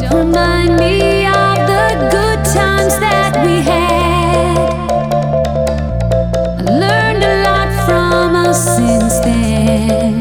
remind me of the good times that we had. I learned a lot from us since then,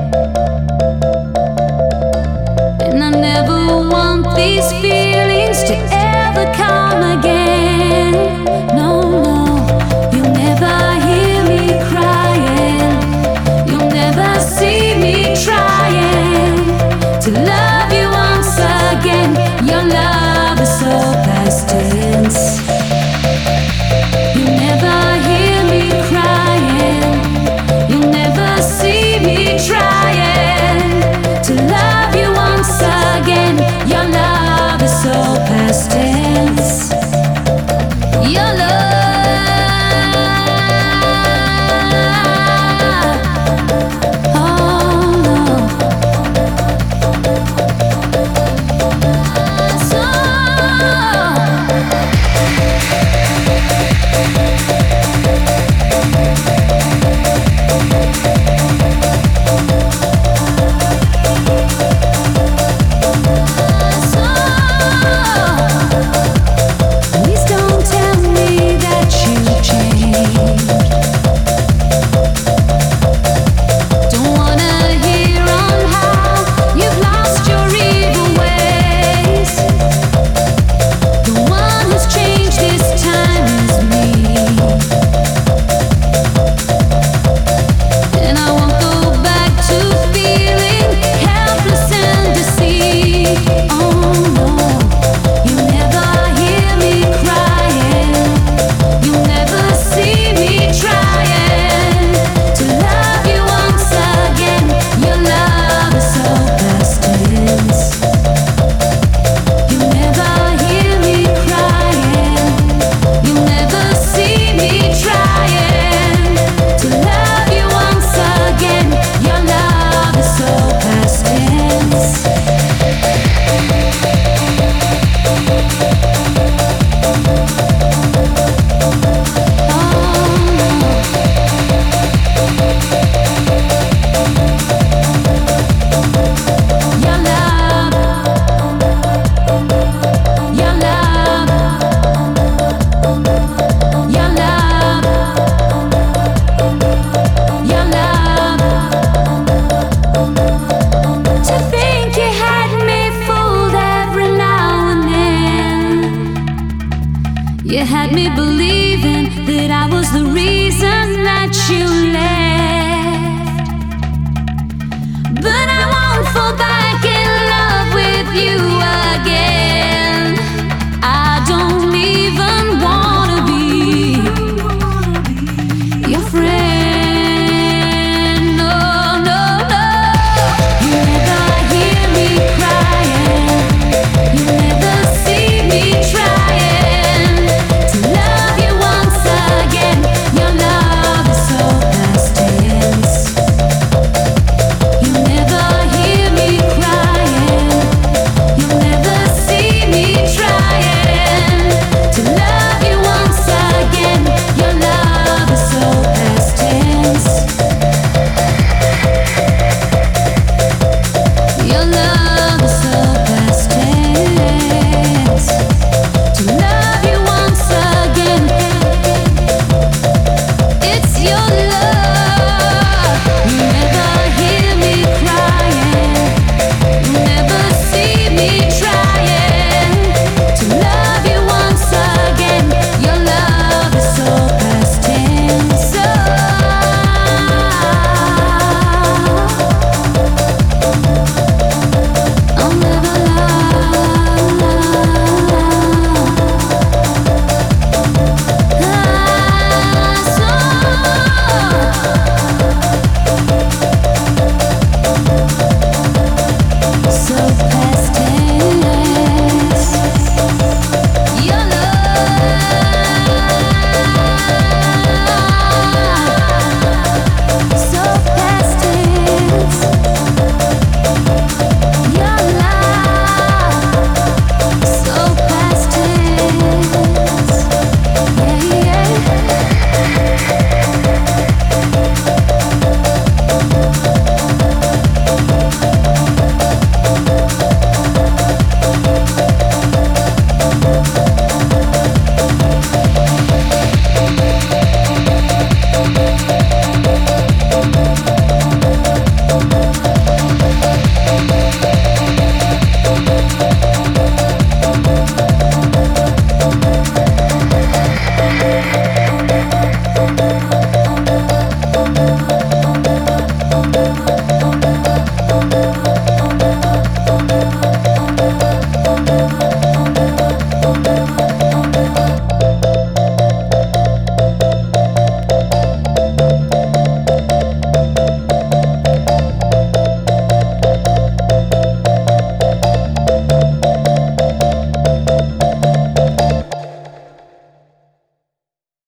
and I never want these feelings to ever come again. No, no, you'll never hear me crying. You'll never see me trying to love you once again. Your love is so past tense. You'll never hear me crying. You'll never see me trying to love you once again. Your love is so past tense. Your love. You had me believing that I was the reason that you left, but I won't fall back.